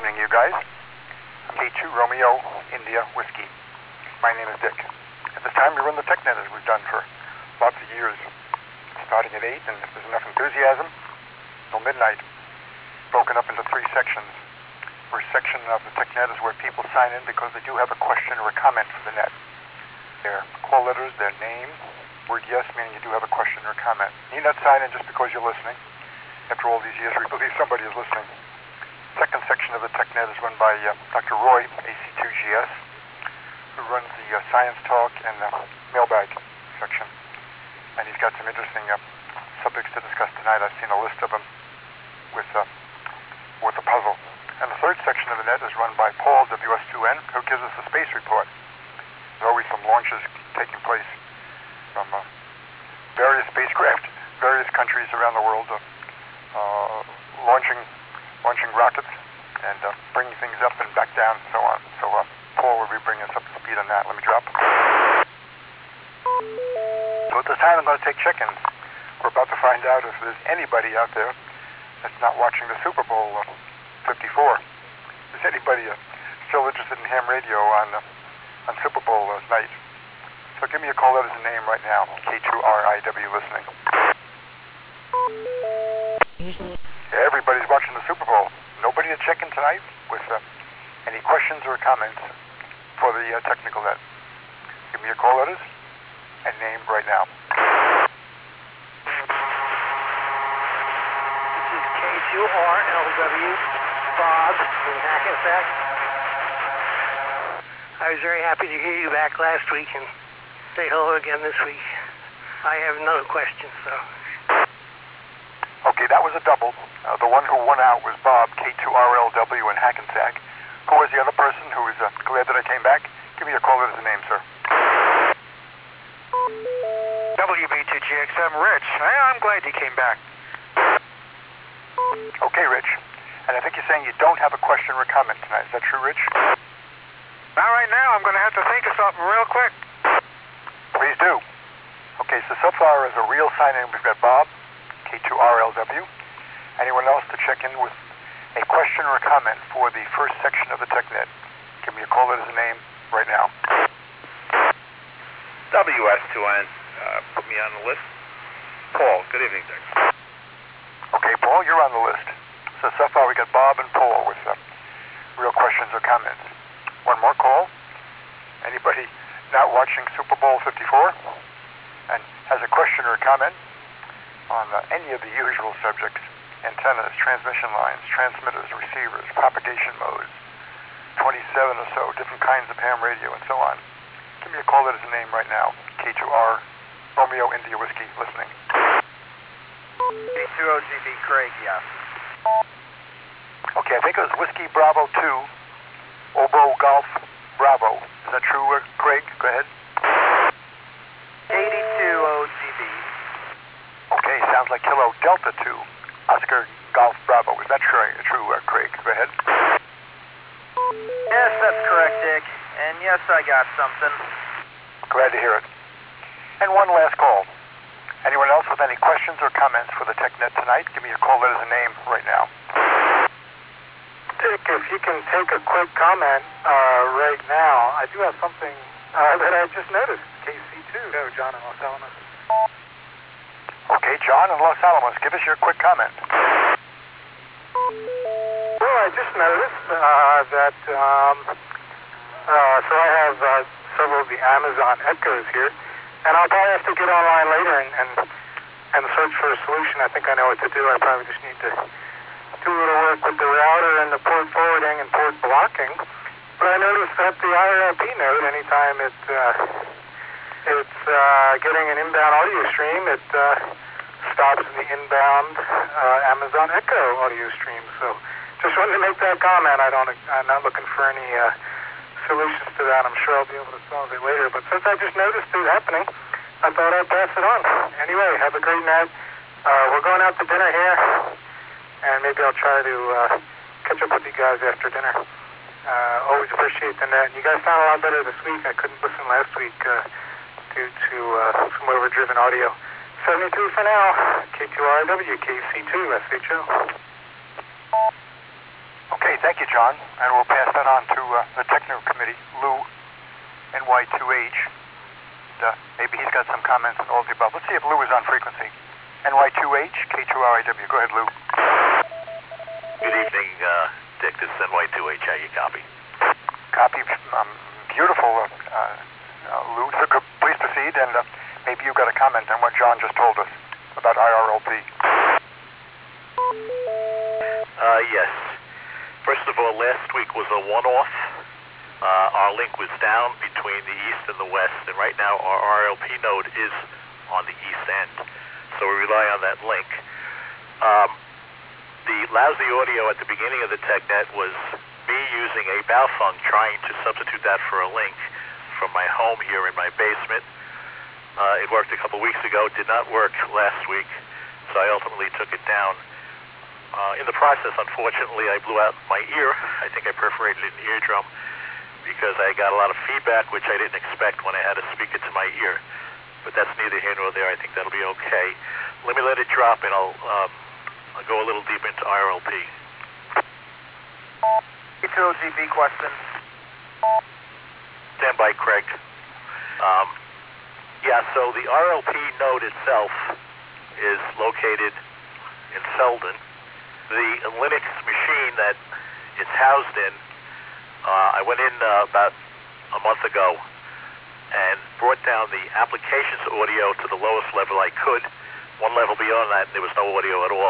evening, you guys. I'm K2 Romeo India Whiskey. My name is Dick. At this time, we run the TechNet as we've done for lots of years, starting at 8, and if there's enough enthusiasm, till midnight, broken up into 3 sections. First section of the TechNet is where people sign in because they do have a question or a comment for the net. Their call letters, their name, word yes, meaning you do have a question or a comment. You need not sign in just because you're listening. After all these years, we believe somebody is listening. Second section of the TechNet is run by Dr. Roy, AC2GS, who runs the Science Talk and Mailbag section. And he's got some interesting subjects to discuss tonight. I've seen a list of them with a puzzle. And the third section of the net is run by Paul, WS2N, who gives us a space report. There's always some launches taking place from various spacecraft, various countries around the world, launching rockets and bringing things up and back down and so on. So Paul will be bringing us up to speed on that. Let me drop. So at this time I'm going to take check-ins. We're about to find out if there's anybody out there that's not watching the Super Bowl 54. Is anybody still interested in ham radio on Super Bowl night? So give me a call that is a name right now. K2RIW listening. Everybody's watching the Super Bowl. Nobody to check in tonight with any questions or comments for the technical net. Give me your call letters and name right now. This is K2RLW, Bob in Hackensack. I was very happy to hear you back last week and say hello again this week. I have no questions, so. Okay, that was a double. The one who won out was Bob, K2RLW in Hackensack. Who was the other person who was glad that I came back? Give me a call as a name, sir. WB2GXM, Rich. I'm glad you came back. Okay, Rich. And I think you're saying you don't have a question or a comment tonight. Is that true, Rich? Not right now. I'm going to have to think of something real quick. Please do. Okay, so far as a real sign-in, we've got Bob, K2RLW. Anyone else to check in with a question or a comment for the first section of the TechNet? Give me a call that is a name right now. WS2N, put me on the list. Paul, good evening, Dick. Okay, Paul, you're on the list. So far we got Bob and Paul with real questions or comments. One more call. Anybody not watching Super Bowl 54 and has a question or a comment on any of the usual subjects: antennas, transmission lines, transmitters, receivers, propagation modes, 27 or so different kinds of ham radio, and so on. Give me a call that is a name right now. K2R, Romeo India Whiskey, listening. K2OGB, Craig, yes. Okay, I think it was Whiskey Bravo 2, Obo Golf Bravo. Is that true, Craig? Go ahead. 82OGB. Okay, sounds like Kilo Delta 2, Oscar Golf Bravo. Is that true, Craig? Go ahead. Yes, that's correct, Dick. And yes, I got something. Glad to hear it. And one last call. Anyone else with any questions or comments for the TechNet tonight? Give me a call that is a name right now. Dick, if you can take a quick comment right now, I do have something that I just noticed. KC2, John in Los Alamos. Okay, John in Los Alamos, give us your quick comment. Well, I just noticed that, so I have several of the Amazon Echoes here, and I'll probably have to get online later and search for a solution. I think I know what to do. I probably just need to do a little work with the router and the port forwarding and port blocking. But I noticed that the IRIP node, anytime it's getting an inbound audio stream, it stops the inbound Amazon Echo audio stream. So just wanted to make that comment. I'm not looking for any solutions to that. I'm sure I'll be able to solve it later. But since I just noticed it happening, I thought I'd pass it on. Anyway, have a great night. We're going out to dinner here, and maybe I'll try to catch up with you guys after dinner. Always appreciate the net. You guys sound a lot better this week. I couldn't listen last week due to some overdriven audio. 72 for now. K2RW, KC2, SHO. Okay, Thank you, John, and we'll pass that on to the technical committee, Lou, NY2H. Maybe he's got some comments on all of the above. Let's see if Lou is on frequency. NY2H, K2RIW. Go ahead, Lou. Good evening, Dick. This is NY2H. How you copy? Copy. Beautiful, Lou. So please proceed, and maybe you've got a comment on what John just told us about IRLP. Yes. First of all, last week was a one-off. Our link was down between the east and the west, and right now our RLP node is on the east end. So we rely on that link. The lousy audio at the beginning of the TechNet was me using a Baofeng, trying to substitute that for a link from my home here in my basement. It worked a couple weeks ago, did not work last week, so I ultimately took it down. In the process, unfortunately, I blew out my ear. I think I perforated an eardrum because I got a lot of feedback, which I didn't expect when I had to speak it to my ear. But that's neither here nor there. I think that'll be okay. Let me let it drop, and I'll go a little deep into IRLP. K2OGB question. Stand by, Craig. Yeah, so the RLP node itself is located in Selden. The Linux machine that it's housed in, I went in about a month ago and brought down the applications audio to the lowest level I could. One level beyond that, there was no audio at all.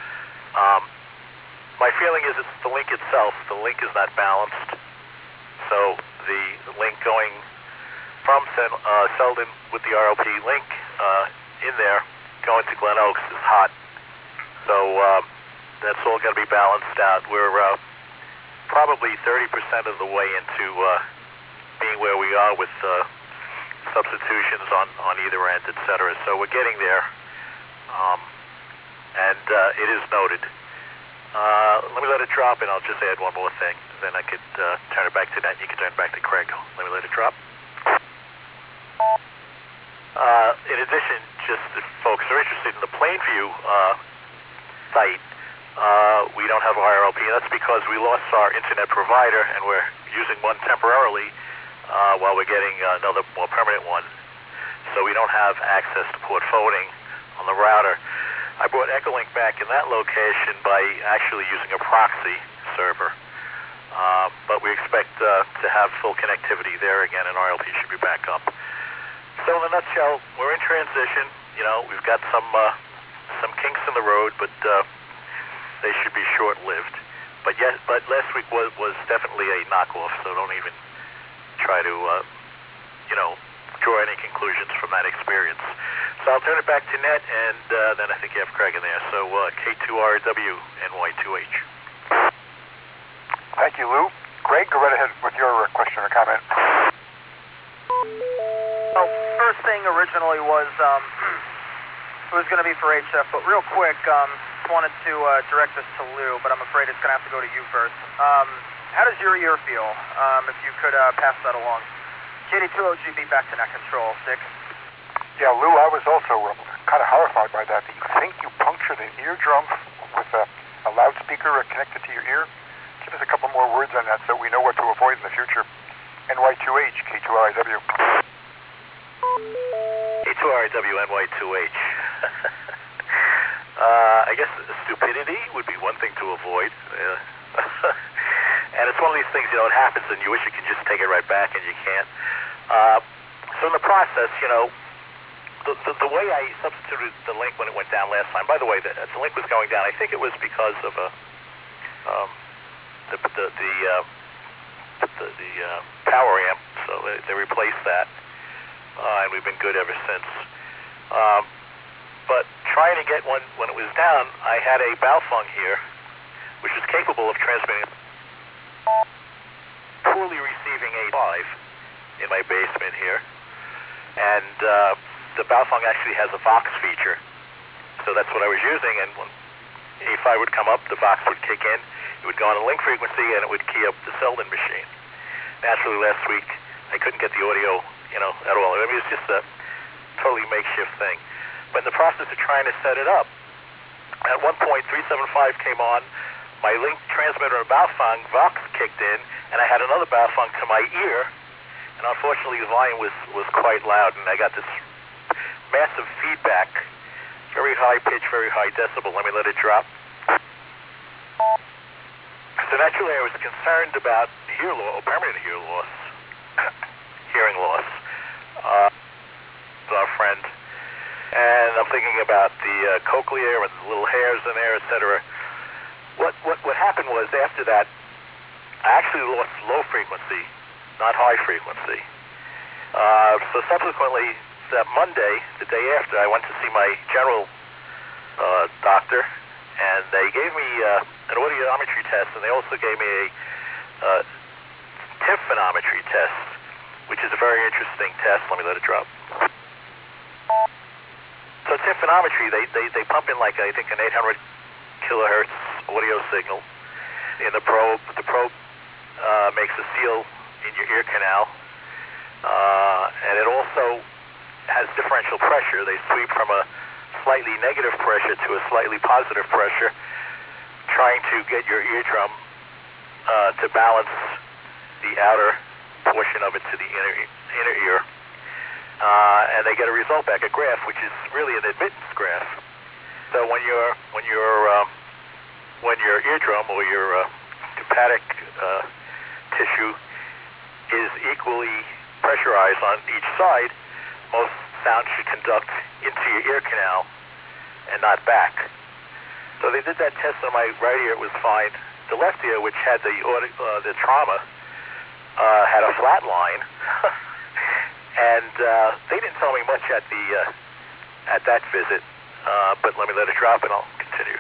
My feeling is it's the link itself. The link is not balanced. So the link going from Selden with the RLP link in there, going to Glen Oaks is hot. So that's all got to be balanced out. We're probably 30% of the way into being where we are with substitutions on either end, etc. So we're getting there, and it is noted. Let me let it drop, and I'll just add one more thing. Then I could turn it back to that, and you can turn it back to Craig. Let me let it drop. In addition, just if folks are interested in the Plainview site, we don't have IRLP, and that's because we lost our internet provider, and we're using one temporarily while we're getting another more permanent one. So we don't have access to port forwarding on the router. I brought Echolink back in that location by actually using a proxy server. But we expect to have full connectivity there again, and RLP should be back up. So in a nutshell, we're in transition. You know, we've got some kinks in the road, but they should be short-lived. But last week was definitely a knockoff, so don't even try to, draw any conclusions from that experience. So I'll turn it back to Net, and then I think you have Craig in there. So K2RW, NY2H. Thank you, Lou. Craig, go right ahead with your question or comment. Well, first thing originally was it was going to be for HF, but real quick, wanted to direct this to Lou, but I'm afraid it's going to have to go to you first. How does your ear feel? If you could pass that along. KD2OGB back to net control. Dick. Yeah, Lou, I was also kind of horrified by that. Do you think you punctured an eardrum with a loudspeaker connected to your ear? Give us a couple more words on that so we know what to avoid in the future. NY2H, K2RIW. K2RIW, NY2H. I guess stupidity would be one thing to avoid. And it's one of these things, it happens and you wish you could just take it right back and you can't. So in the process, the way I substituted the link when it went down last time, by the way, the link was going down. I think it was because of the power amp, so they replaced that, and we've been good ever since. But trying to get one when it was down, I had a Baofeng here, which is capable of transmitting poorly receiving A5 in my basement here, and the Baofeng actually has a Vox feature, so that's what I was using, and when A5 would come up, the Vox would kick in, it would go on a link frequency, and it would key up the Selden machine. Naturally, last week, I couldn't get the audio, at all. I mean, it's just a totally makeshift thing. But in the process of trying to set it up, at one point, 375 came on, my link transmitter and Baofeng Vox kicked in, and I had another Baofeng to my ear, and unfortunately the volume was quite loud, and I got this massive feedback, very high pitch, very high decibel. Let me let it drop. So naturally I was concerned about hear loss, permanent hearing loss. Our friend, and I'm thinking about the cochlea and the little hairs in there, etc. What happened was after that, I actually lost low frequency, not high frequency. So subsequently, that Monday, the day after, I went to see my general doctor, and they gave me an audiometry test, and they also gave me a tympanometry test, which is a very interesting test. Let me let it drop. So tympanometry, they pump in like, I think, an 800 kilohertz audio signal in the probe. The probe makes a seal in your ear canal, and it also has differential pressure. They sweep from a slightly negative pressure to a slightly positive pressure, trying to get your eardrum to balance the outer portion of it to the inner ear. And they get a result back, a graph, which is really an admittance graph. So when your eardrum or your tympanic tissue is equally pressurized on each side, most sound should conduct into your ear canal and not back. So they did that test on my right ear. It was fine. The left ear, which had the trauma, had a flat line. And they didn't tell me much at that visit, but let me let it drop and I'll continue.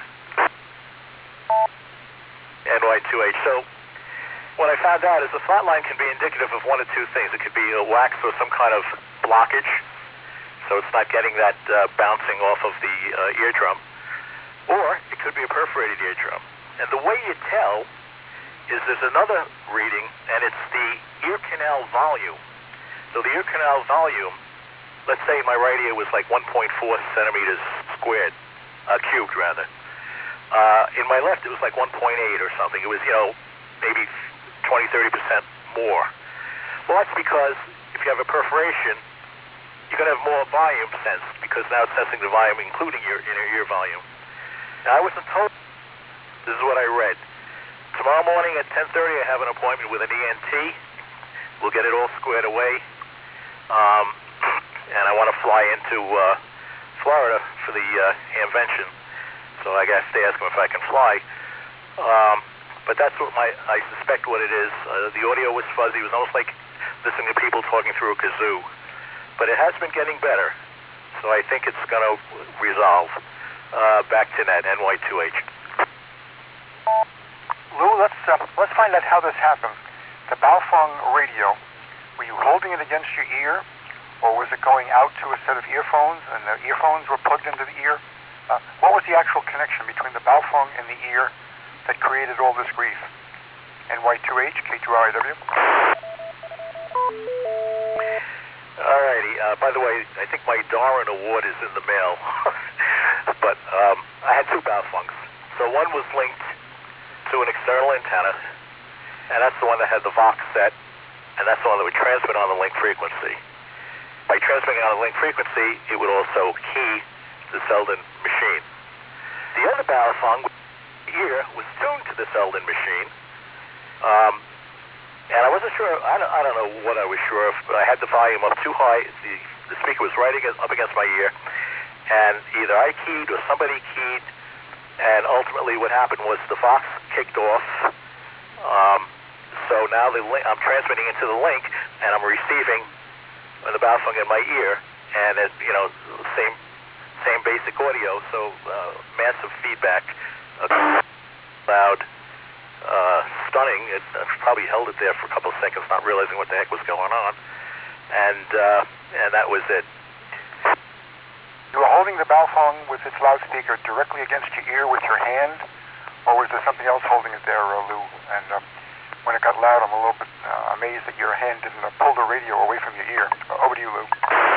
NY2H. So what I found out is the flat line can be indicative of one of two things. It could be a wax or some kind of blockage, so it's not getting that bouncing off of the eardrum, or it could be a perforated eardrum. And the way you tell is there's another reading, and it's the ear canal volume. So the ear canal volume, let's say my right ear was like 1.4 centimeters squared, cubed rather. In my left it was like 1.8 or something. It was, maybe 20-30% more. Well, that's because if you have a perforation, you're going to have more volume sensed, because now it's sensing the volume, including your inner ear volume. Now, I wasn't told. This is what I read. Tomorrow morning at 10:30, I have an appointment with an ENT. We'll get it all squared away. And I want to fly into Florida for the Hamvention, so I guess they ask him if I can fly. But that's what I suspect what it is. The audio was fuzzy. It was almost like listening to people talking through a kazoo. But it has been getting better, so I think it's going to resolve. Back to that NY2H. Lou, let's find out how this happened. The Baofeng radio, were you holding it against your ear, or was it going out to a set of earphones, and the earphones were plugged into the ear? What was the actual connection between the Baofeng and the ear that created all this grief? NY2H, K2RIW. Alrighty. By the way, I think my Darwin Award is in the mail. But I had two Baofengs. So one was linked to an external antenna, and that's the one that had the Vox set, and that's the one that would transmit on the link frequency. By transmitting on the link frequency, it would also key the Selden machine. The other Baofeng ear was tuned to the Selden machine, and I wasn't sure. I don't know what I was sure of, but I had the volume up too high. The speaker was right up against my ear, and either I keyed or somebody keyed, and ultimately what happened was the Vox kicked off. So now I'm transmitting into the link, and I'm receiving the Baofeng in my ear, and it, same basic audio. So massive feedback, loud, stunning. It probably held it there for a couple of seconds, not realizing what the heck was going on, and that was it. You were holding the Baofeng with its loudspeaker directly against your ear with your hand, or was there something else holding it there, Lou? And when it got loud, I'm a little bit amazed that your hand didn't pull the radio away from your ear. Over to you, Lou.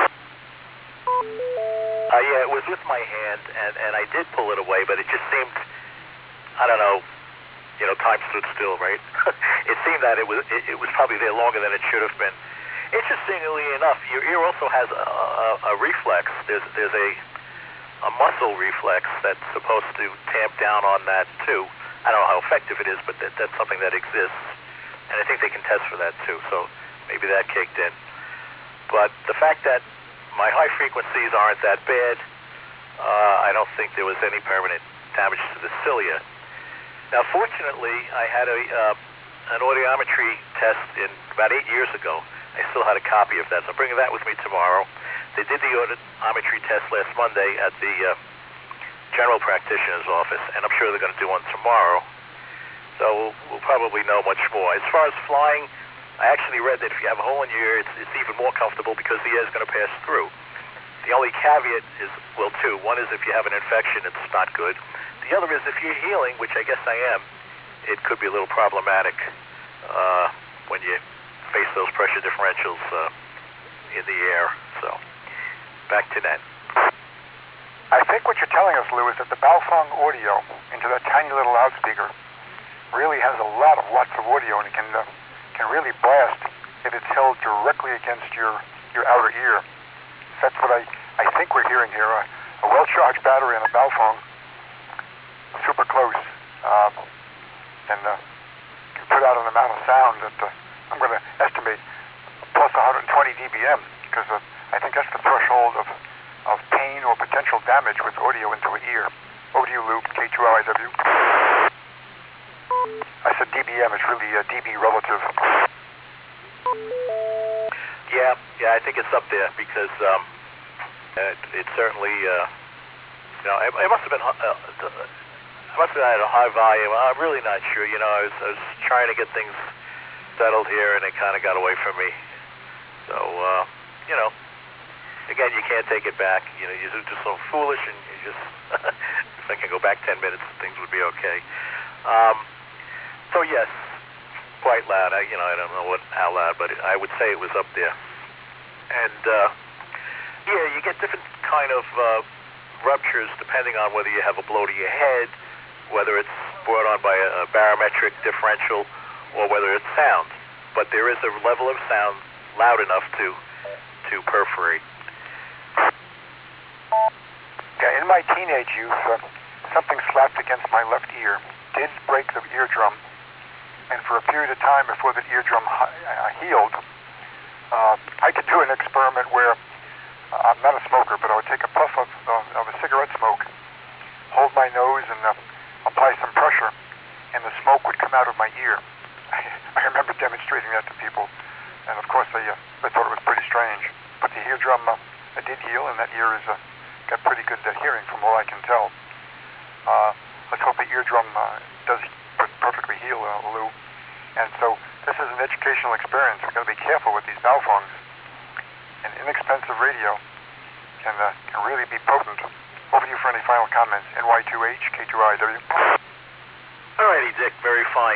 Yeah, it was with my hand, and I did pull it away, but it just seemed, I don't know, time stood still, right? It seemed that it was probably there longer than it should have been. Interestingly enough, your ear also has a reflex. There's a muscle reflex that's supposed to tamp down on that too. I don't know how effective it is, but that's something that exists, and I think they can test for that too. So maybe that kicked in. But the fact that my high frequencies aren't that bad, I don't think there was any permanent damage to the cilia. Now, fortunately, I had an audiometry test in about 8 years ago. I still had a copy of that, so I'm bringing that with me tomorrow. They did the audiometry test last Monday at the general practitioner's office, and I'm sure they're going to do one tomorrow. So we'll probably know much more. As far as flying, I actually read that if you have a hole in your ear, it's even more comfortable because the air is going to pass through. The only caveat is, well, two. One is if you have an infection, it's not good. The other is if you're healing, which I guess I am, it could be a little problematic when you face those pressure differentials in the air. So, back to that. I think what you're telling us, Lou, is that the Baofeng audio into that tiny little loudspeaker really has a lot of watts of audio, and it can really blast if it's held directly against your outer ear. That's what I think we're hearing here. A well-charged battery on a Baofeng, super close, can put out an amount of sound that I'm going to estimate plus 120 dBm, because I think that's the threshold of pain or potential damage with audio into an ear. Over to you, Lou, K2LIW. I said dBm, it's really dB relative. Yeah, I think it's up there because it certainly, it must have been. I must have had a high volume. I'm really not sure. I was trying to get things settled here, and it kind of got away from me. So, again, you can't take it back. You're just so foolish, and you just, if I can go back 10 minutes, things would be okay. So yes, quite loud. I don't know how loud, but I would say it was up there. And yeah, you get different kind of ruptures depending on whether you have a blow to your head, whether it's brought on by a barometric differential, or whether it's sound. But there is a level of sound loud enough to perforate. Yeah, in my teenage youth, something slapped against my left ear, did break the eardrum, and for a period of time before the eardrum healed, I could do an experiment where I'm not a smoker, but I would take a puff of a cigarette smoke, hold my nose, and apply some pressure, and the smoke would come out of my ear. I remember demonstrating that to people, and of course they thought it was pretty strange. But the eardrum did heal, and that ear is got pretty good hearing from all I can tell. Let's hope the eardrum does perfectly heal, Lou. And so this is an educational experience. We've got to be careful with these Baofengs. An inexpensive radio can really be potent. Over to you for any final comments. NY2H, K2IW. Alrighty, Dick, very fine.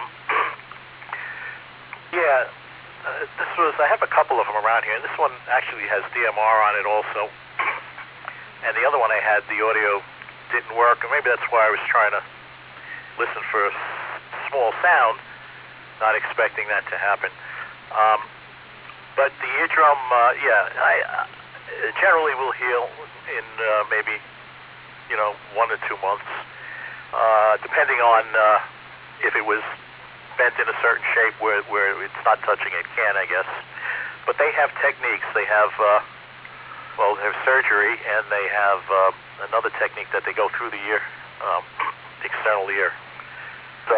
Yeah, I have a couple of them around here, and this one actually has DMR on it also. And the other one I had, the audio didn't work, and maybe that's why I was trying to listen for a small sound, not expecting that to happen. But the eardrum, I generally will heal in maybe 1 to 2 months, depending on if it was bent in a certain shape where it's not touching it can, I guess. But they have techniques. They have they have surgery, and they have another technique that they go through the ear, external ear. So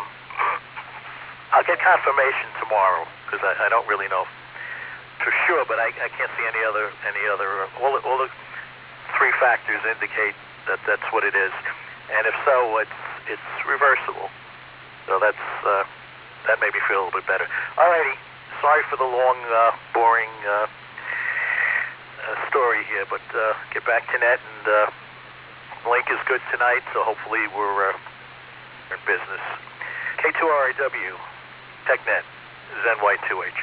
I'll get confirmation tomorrow because I don't really know for sure, but I can't see any other. All the three factors indicate that that's what it is, and if so, it's reversible. So that made me feel a little bit better. Alrighty, sorry for the long, boring story here, but get back to net, and link is good tonight, so hopefully we're in business. K2RIW, TechNet, ZenY2H.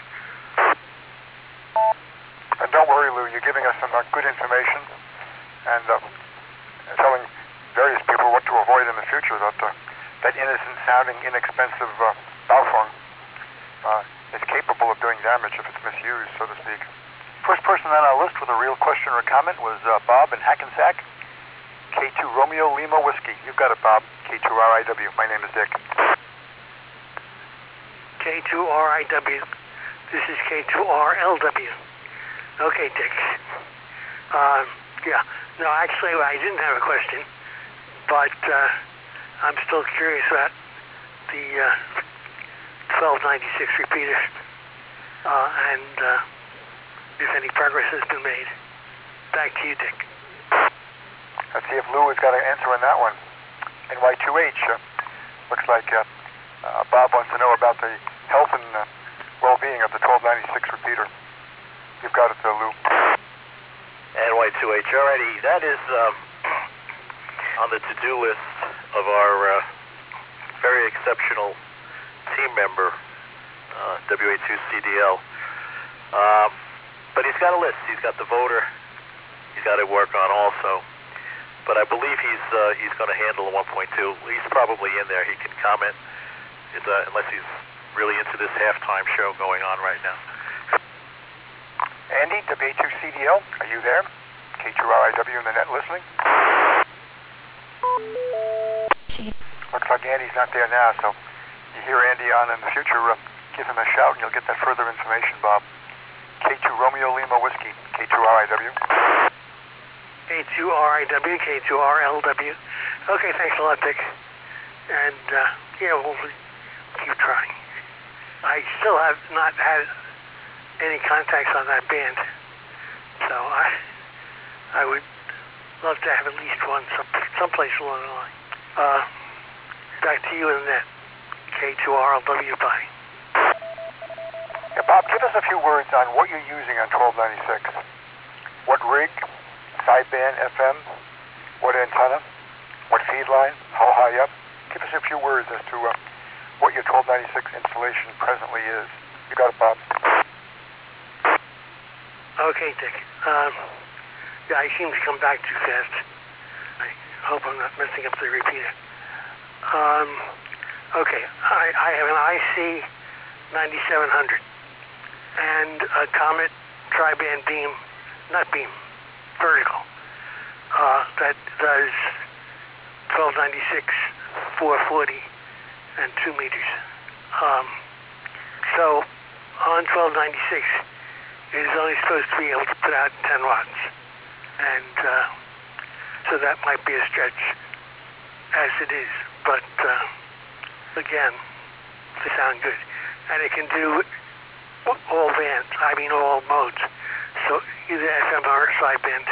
And don't worry, Lou, you're giving us some good information and telling various people what to avoid in the future. That that innocent-sounding, inexpensive Baofeng is capable of doing damage if it's misused, so to speak. First person on our list with a real question or comment was Bob in Hackensack. K2 Romeo Lima Whiskey. You've got it, Bob. K2RIW. My name is Dick. K2RIW. This is K2RLW. Okay, Dick. Yeah. No, actually, I didn't have a question, but I'm still curious about the 1296 repeater and if any progress has been made. Back to you, Dick. Let's see if Lou has got an answer on that one. NY2H. Looks like Bob wants to know about the health and well-being of the 1296 repeater. You've got it, Lou. NY2H, alrighty. That is on the to-do list of our very exceptional team member, WA2CDL. But he's got a list. He's got the voter. He's got to work on also. But I believe he's going to handle the 1.2. He's probably in there. He can comment, unless he's really into this halftime show going on right now. Andy, WA2CDL, are you there? K2RIW in the net listening? Looks like Andy's not there now, so you hear Andy on in the future, give him a shout and you'll get that further information, Bob. K2 Romeo Lima Whiskey, K2RIW. K2RIW, K2RLW. Okay, thanks a lot, Dick. And, yeah, we'll keep trying. I still have not had any contacts on that band, so I would love to have at least one someplace along the line. Back to you in the net. K2RLW, bye. Yeah, Bob, give us a few words on what you're using on 1296. What rig, sideband, FM, what antenna, what feed line, how high up? Give us a few words as to what your 1296 installation presently is. You got it, Bob. Okay, Dick. Yeah, I seem to come back too fast. I hope I'm not messing up the repeater. Okay, I have an IC 9700 and a Comet tri-band beam, not beam, vertical, that does 1296, 440, and 2 meters. So on 1296, it is only supposed to be able to put out 10 watts. And so that might be a stretch as it is. But again, they sound good. And it can do all bands, all modes. So either FM or sideband.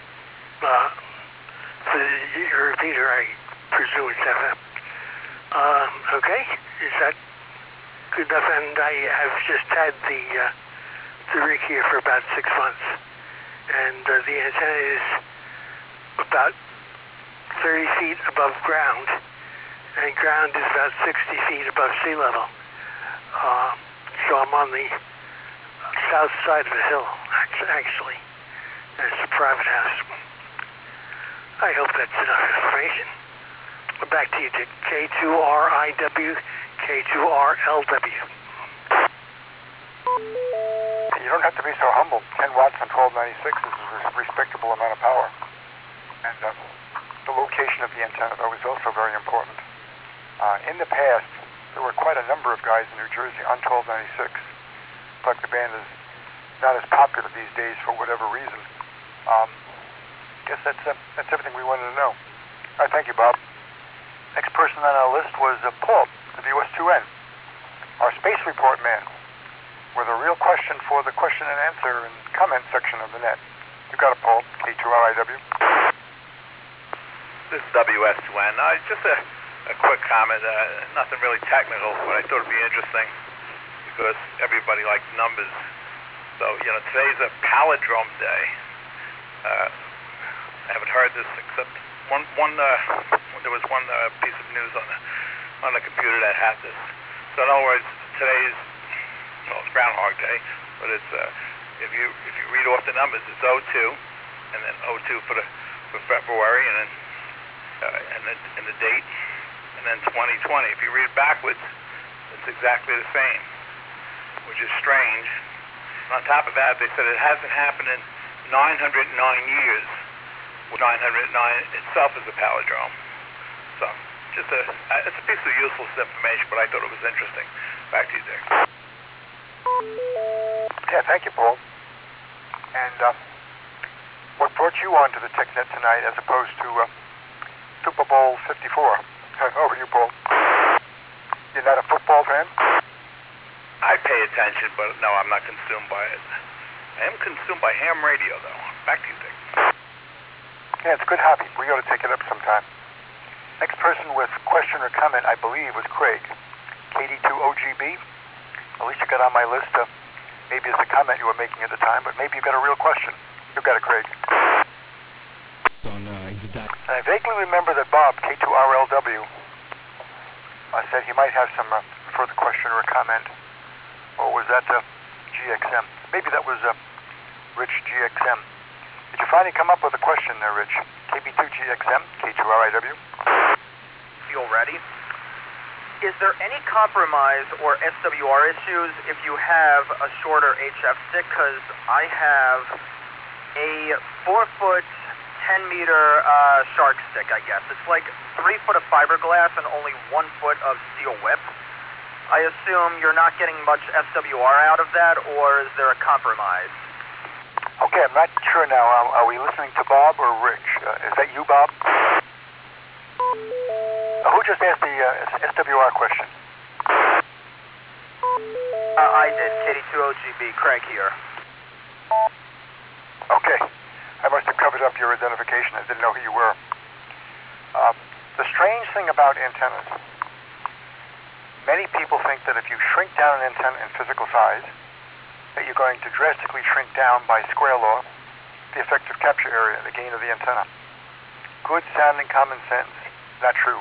For the repeater, I presume it's FM. Okay, is that good enough? And I have just had the rig here for about 6 months. And the antenna is about 30 feet above ground. And ground is about 60 feet above sea level. So I'm on the south side of a hill, actually. And it's a private house. I hope that's enough information. Back to you, Dick. K2RIW, K2RLW. You don't have to be so humble. 10 watts on 1296 is a respectable amount of power. And the location of the antenna, though, is also very important. In the past, there were quite a number of guys in New Jersey on 1296. But the band is not as popular these days for whatever reason. Guess that's everything we wanted to know. All right, thank you, Bob. Next person on our list was Paul, WS2N, our space report man, with a real question for the question and answer and comment section of the net. You got it, Paul. K2RIW. This is WS2N. Just a quick comment. Nothing really technical, but I thought it'd be interesting because everybody likes numbers. So, today's a palindrome day. I haven't heard this except there was one piece of news on the computer that had this. So in other words, today's it's Groundhog Day, but it's if you read off the numbers, it's 02, and then 02 for February, and then and the date, and then 2020. If you read backwards, it's exactly the same, which is strange. On top of that, they said it hasn't happened in 909 years. 909 itself is a palindrome. So, it's a piece of useless information, but I thought it was interesting. Back to you, Dick. Yeah, thank you, Paul. And what brought you on to the TechNet tonight as opposed to Super Bowl 54? Over to you, Paul. You're not a football fan? I pay attention, but no, I'm not consumed by it. I am consumed by ham radio, though. Back to you, Dick. Yeah, it's a good hobby. We ought to take it up sometime. Next person with question or comment, I believe, was Craig. KD2OGB. At least you got on my list. Maybe it's a comment you were making at the time, but maybe you got a real question. You got it, Craig. I vaguely remember that Bob, K2RLW, said he might have some further question or a comment. Or was that GXM? Maybe that was Rich GXM. Did you finally come up with a question there, Rich? KB2GXM, K2RIW. Feel ready? Is there any compromise or SWR issues if you have a shorter HF stick? Because I have a 4-foot, 10-meter shark stick, I guess. It's like 3 foot of fiberglass and only 1 foot of steel whip. I assume you're not getting much SWR out of that, or is there a compromise? Okay, I'm not sure now. Are we listening to Bob or Rich? Is that you, Bob? Who just asked the SWR question? I did. KD2OGB. Craig here. Okay. I must have covered up your identification. I didn't know who you were. The strange thing about antennas, many people think that if you shrink down an antenna in physical size, that you're going to drastically shrink down by square law the effective capture area, the gain of the antenna. Good sounding common sense, not true.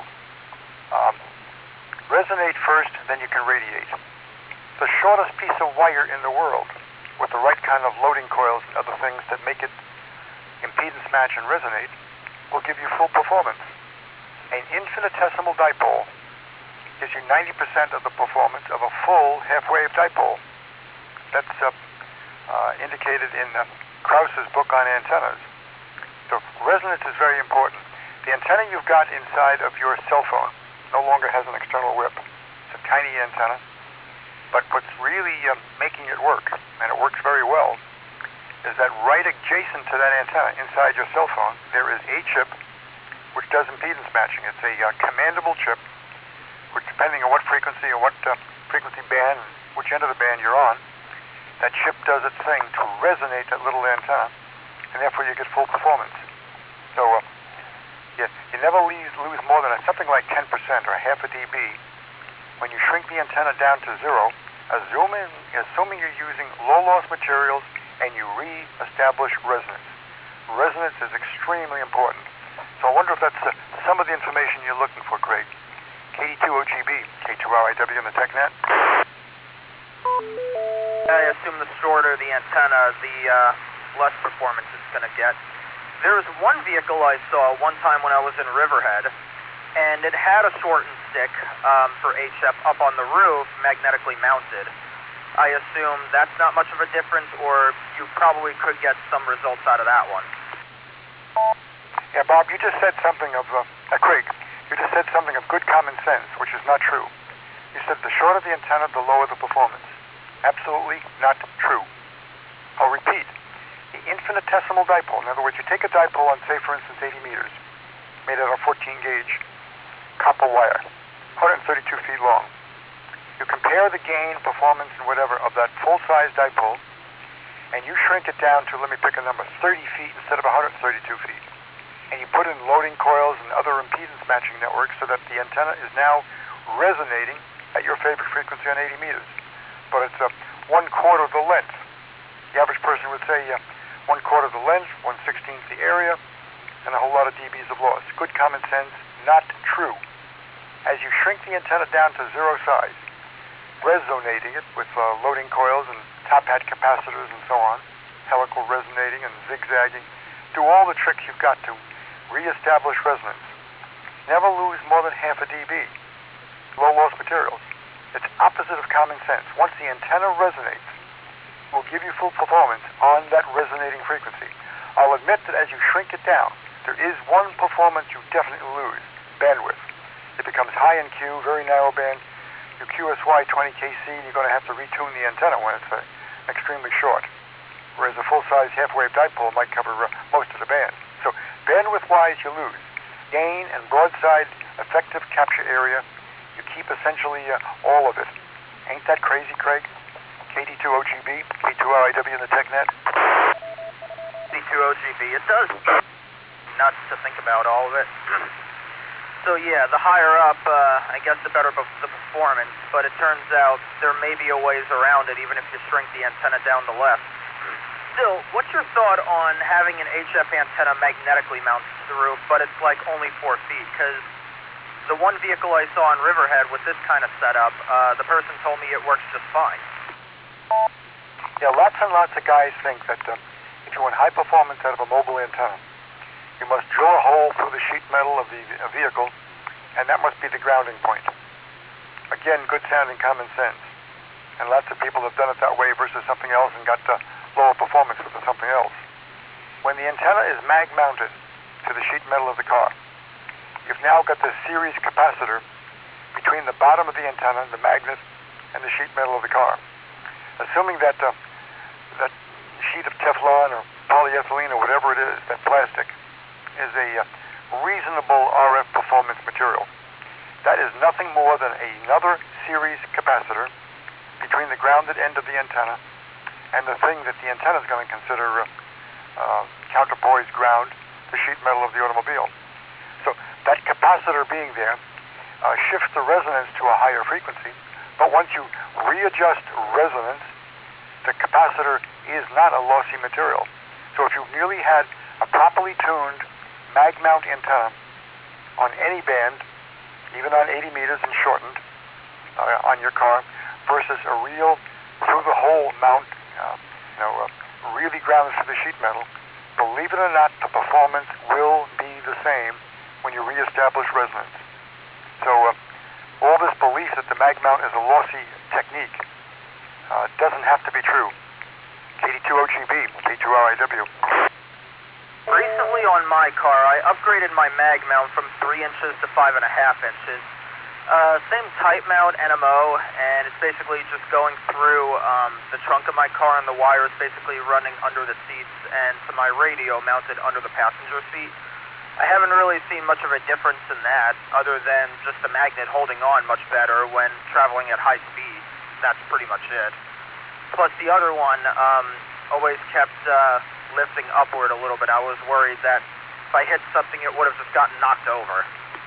Resonate first, then you can radiate. The shortest piece of wire in the world, with the right kind of loading coils and other things that make it impedance match and resonate, will give you full performance. An infinitesimal dipole gives you 90% of the performance of a full half-wave dipole. That's indicated in Krauss's book on antennas. The resonance is very important. The antenna you've got inside of your cell phone no longer has an external whip. It's a tiny antenna. But what's really making it work, and it works very well, is that right adjacent to that antenna inside your cell phone, there is a chip which does impedance matching. It's a commandable chip, which depending on what frequency or what frequency band, which end of the band you're on, that chip does its thing to resonate that little antenna, and therefore you get full performance. So you never lose more than something like 10% or half a dB when you shrink the antenna down to zero, assuming you're using low-loss materials and you re-establish resonance. Resonance is extremely important. So I wonder if that's some of the information you're looking for, Craig. KD2OGB, K2RIW in the TechNet. I assume the shorter the antenna, the less performance it's going to get. There was one vehicle I saw one time when I was in Riverhead, and it had a shortened stick for HF up on the roof, magnetically mounted. I assume that's not much of a difference, or you probably could get some results out of that one. Yeah, Bob, you just said something of, Craig, you just said something of good common sense, which is not true. You said the shorter the antenna, the lower the performance. Absolutely not true. I'll repeat. The infinitesimal dipole, in other words, you take a dipole on, say, for instance, 80 meters, made out of 14-gauge copper wire, 132 feet long. You compare the gain, performance, and whatever of that full-size dipole, and you shrink it down to, let me pick a number, 30 feet instead of 132 feet. And you put in loading coils and other impedance matching networks so that the antenna is now resonating at your favorite frequency on 80 meters. But it's 1/4 of the length. The average person would say 1/4 of the length, 1/16 the area, and a whole lot of dBs of loss. Good common sense, not true. As you shrink the antenna down to zero size, resonating it with loading coils and top hat capacitors and so on, helical resonating and zigzagging, do all the tricks you've got to reestablish resonance. never lose more than half a dB. Low loss materials. It's opposite of common sense. Once the antenna resonates, it will give you full performance on that resonating frequency. I'll admit that as you shrink it down, there is one performance you definitely lose, bandwidth. It becomes high in Q, very narrow band. Your QSY 20kc, you're going to have to retune the antenna when it's extremely short, whereas a full-size half-wave dipole might cover most of the band. So bandwidth-wise, you lose. Gain and broadside effective capture area, you keep essentially all of it. Ain't that crazy, Craig? KD2OGB, K2RIW in the TechNet. KD2OGB, it does nuts to think about all of it. So yeah, the higher up, I guess the better the performance, but it turns out there may be a ways around it even if you shrink the antenna down to less. Still, what's your thought on having an HF antenna magnetically mounted to the roof, but it's like only 4 feet? Because the one vehicle I saw in Riverhead with this kind of setup, the person told me it works just fine. Yeah, lots and lots of guys think that if you want high performance out of a mobile antenna, you must drill a hole through the sheet metal of the vehicle, and that must be the grounding point. Again, good sounding common sense. And lots of people have done it that way versus something else and got lower performance with something else. When the antenna is mag mounted to the sheet metal of the car, you've now got this series capacitor between the bottom of the antenna, the magnet, and the sheet metal of the car. Assuming that that sheet of Teflon or polyethylene or whatever it is, that plastic, is a reasonable RF performance material. That is nothing more than another series capacitor between the grounded end of the antenna and the thing that the antenna is going to consider counterpoise ground, the sheet metal of the automobile. So that capacitor being there shifts the resonance to a higher frequency, but once you readjust resonance, the capacitor is not a lossy material. So if you merely had a properly tuned mag mount antenna on any band, even on 80 meters and shortened on your car, versus a real through the hole mount, really grounded to the sheet metal, believe it or not, the performance will be the same when you reestablish resonance. So all this belief that the mag mount is a lossy technique doesn't have to be true. KD2OGB, K2RIW. Recently on my car, I upgraded my mag mount from 3 inches to 5.5 inches. Same type mount, NMO, and it's basically just going through the trunk of my car, and the wire is basically running under the seats and to my radio mounted under the passenger seat. I haven't really seen much of a difference in that, other than just the magnet holding on much better when traveling at high speed. That's pretty much it. Plus the other one always kept lifting upward a little bit. I was worried that if I hit something, it would have just gotten knocked over.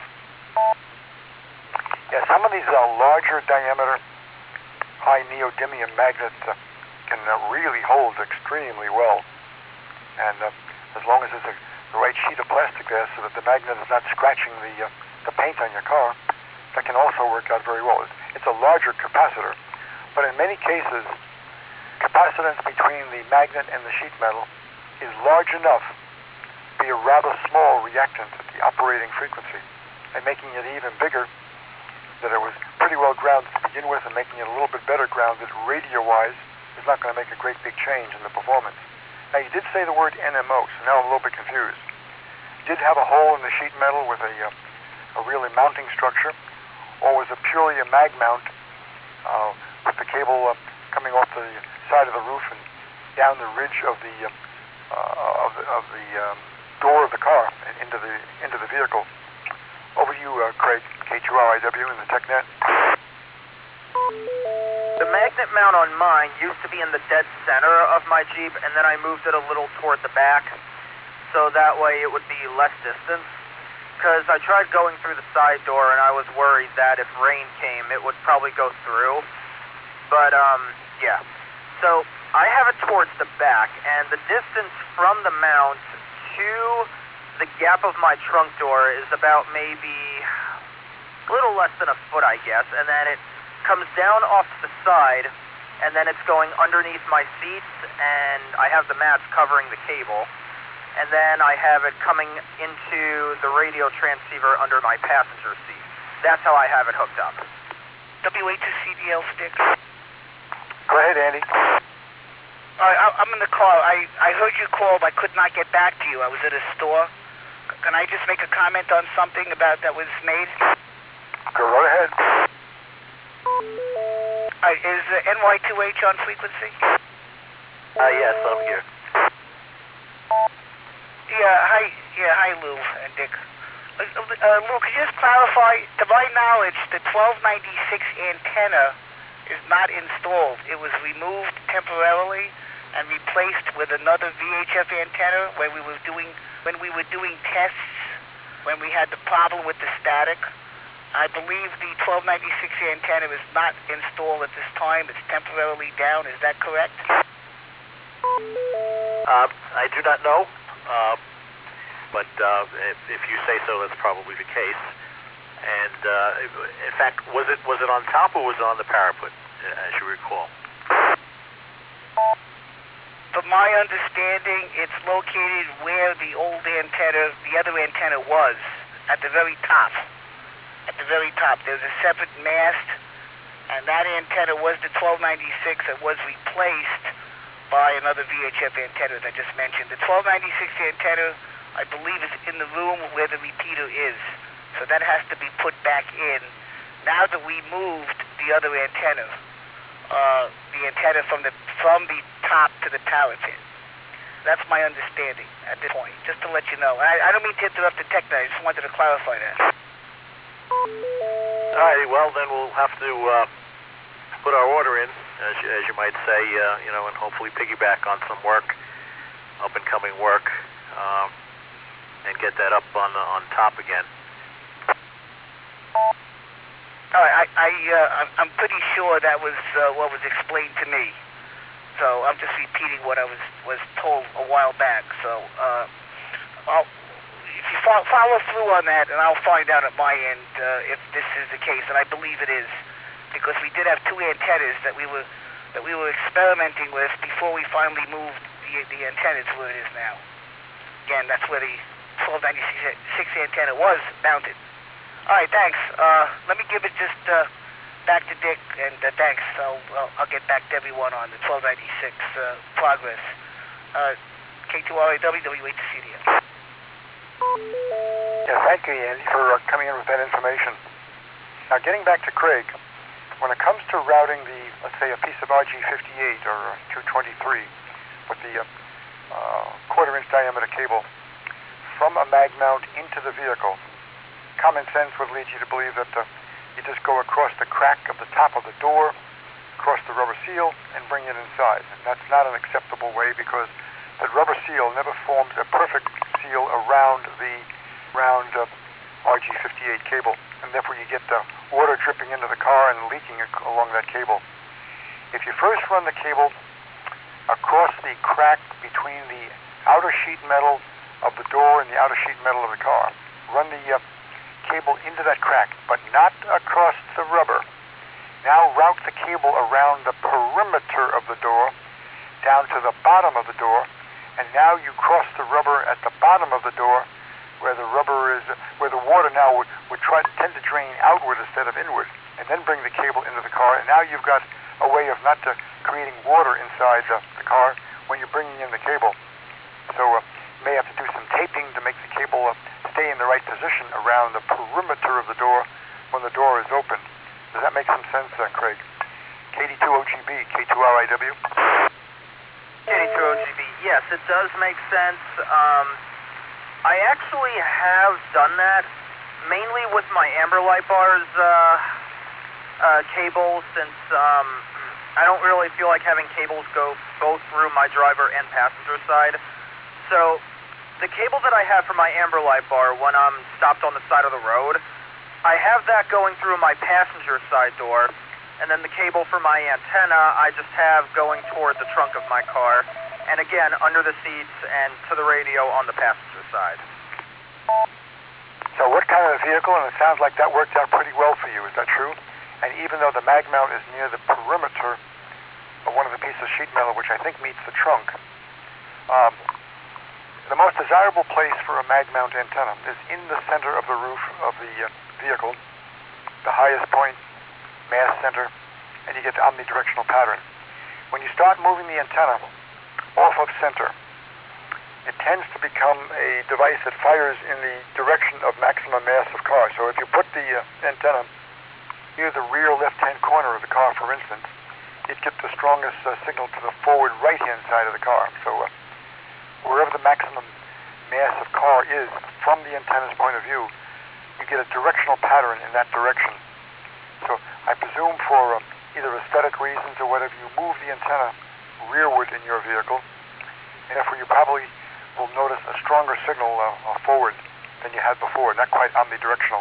Yeah, some of these larger diameter, high neodymium magnets can really hold extremely well. And as long as it's the right sheet of plastic there so that the magnet is not scratching the paint on your car, that can also work out very well. It's a larger capacitor, but in many cases, capacitance between the magnet and the sheet metal is large enough to be a rather small reactant at the operating frequency, and making it even bigger, that it was pretty well grounded to begin with, and making it a little bit better grounded radio-wise is not going to make a great big change in the performance. Now, you did say the word NMO, so now I'm a little bit confused. You did have a hole in the sheet metal with a really mounting structure, or was it purely a mag mount with the cable coming off the side of the roof and down the ridge of the door of the car and into the vehicle? Over to you, Craig, K2RIW in the TechNet. The magnet mount on mine used to be in the dead center of my Jeep, and then I moved it a little toward the back, so that way it would be less distance. Because I tried going through the side door, and I was worried that if rain came, it would probably go through. But, yeah. So I have it towards the back, and the distance from the mount to the gap of my trunk door is about maybe a little less than a foot, I guess, and then it comes down off to the side, and then it's going underneath my seats, and I have the mats covering the cable, and then I have it coming into the radio transceiver under my passenger seat. That's how I have it hooked up. WA2CDL stick. Go ahead, Andy. I'm in the car. I heard you call, but I could not get back to you. I was at a store. Can I just make a comment on something about that was made? Go right ahead. Is NY2H on frequency? Yes, I'm here. Hi, Lou and Dick. Lou, could you just clarify? To my knowledge, the 1296 antenna is not installed. It was removed temporarily and replaced with another VHF antenna when we were doing tests, when we had the problem with the static. I believe the 1296 antenna is not installed at this time. It's temporarily down. Is that correct? I do not know, but if you say so, that's probably the case. And in fact, was it on top or was it on the parapet, as you recall? From my understanding, it's located where the old antenna, the other antenna was, at the very top. At the very top. There's a separate mast, and that antenna was the 1296 that was replaced by another VHF antenna that I just mentioned. The 1296 antenna, I believe, is in the room where the repeater is. So that has to be put back in. Now that we moved the other antenna, the antenna from the top to the tower pin. That's my understanding at this point, just to let you know. I don't mean to interrupt the tech night, I just wanted to clarify that. All right, well, then we'll have to put our order in, as you might say, and hopefully piggyback on some work, up-and-coming work, and get that up on top again. All right, I'm pretty sure that was what was explained to me. So I'm just repeating what I was told a while back. So if you follow through on that, and I'll find out at my end if this is the case, and I believe it is, because we did have two antennas that we were experimenting with before we finally moved the antenna to where it is now. Again, that's where the 1296 antenna was mounted. All right, thanks. Let me give it just back to Dick, and thanks. I'll get back to everyone on the 1296 progress. K2RAW, WA2CDL. Yeah, thank you, Andy, for coming in with that information. Now, getting back to Craig, when it comes to routing the, let's say, a piece of RG58 or 223 with the quarter-inch diameter cable from a mag mount into the vehicle, common sense would lead you to believe that you just go across the crack of the top of the door, across the rubber seal, and bring it inside. And that's not an acceptable way, because that rubber seal never forms a perfect seal around the RG58 cable, and therefore you get the water dripping into the car and leaking along that cable. If you first run the cable across the crack between the outer sheet metal of the door and the outer sheet metal of the car, run the cable into that crack, but not across the rubber. Now route the cable around the perimeter of the door down to the bottom of the door, and now you cross the rubber at the bottom of the door, where the rubber is, where the water now would tend to drain outward instead of inward, and then bring the cable into the car. And now you've got a way of not creating water inside the car when you're bringing in the cable. So you may have to do some taping to make the cable stay in the right position around the perimeter of the door when the door is open. Does that make some sense, Craig? KD2OGB, K2RIW. KD2OGB, yes, it does make sense. I actually have done that, mainly with my Amber Light Bars cable, since I don't really feel like having cables go both through my driver and passenger side. So the cable that I have for my Amber Light Bar when I'm stopped on the side of the road, I have that going through my passenger side door, and then the cable for my antenna I just have going toward the trunk of my car, and again under the seats and to the radio on the passenger side. So what kind of a vehicle? And it sounds like that worked out pretty well for you, is that true? And even though the mag mount is near the perimeter of one of the pieces of sheet metal, which I think meets the trunk, The most desirable place for a mag mount antenna is in the center of the roof of the vehicle, the highest point, mass center, and you get the omnidirectional pattern. When you start moving the antenna off of center, it tends to become a device that fires in the direction of maximum mass of car. So if you put the antenna near the rear left-hand corner of the car, for instance, it gets the strongest signal to the forward right-hand side of the car. So wherever the maximum mass of car is from the antenna's point of view, you get a directional pattern in that direction. So I presume for either aesthetic reasons or whatever, you move the antenna rearward in your vehicle, and therefore you probably will notice a stronger signal forward than you had before, not quite omnidirectional.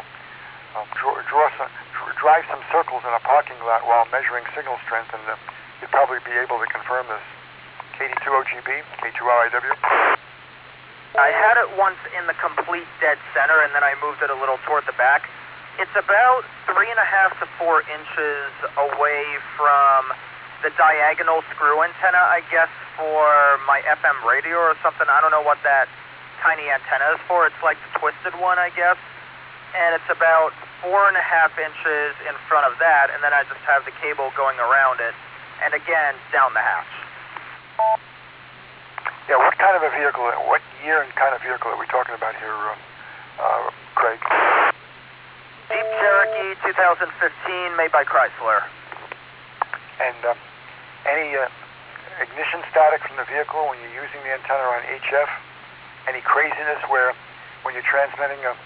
Drive some circles in a parking lot while measuring signal strength, and you'd probably be able to confirm this. KD2OGB, K2RIW. I had it once in the complete dead center, and then I moved it a little toward the back. It's about 3.5 to 4 inches away from the diagonal screw antenna, I guess, for my FM radio or something. I don't know what that tiny antenna is for. It's like the twisted one, I guess. And it's about 4.5 inches in front of that, and then I just have the cable going around it, and again, down the hatch. Yeah, what kind of a vehicle, what year and kind of vehicle are we talking about here, Craig? Jeep Cherokee 2015, made by Chrysler. And any ignition static from the vehicle when you're using the antenna on HF? Any craziness where when you're transmitting the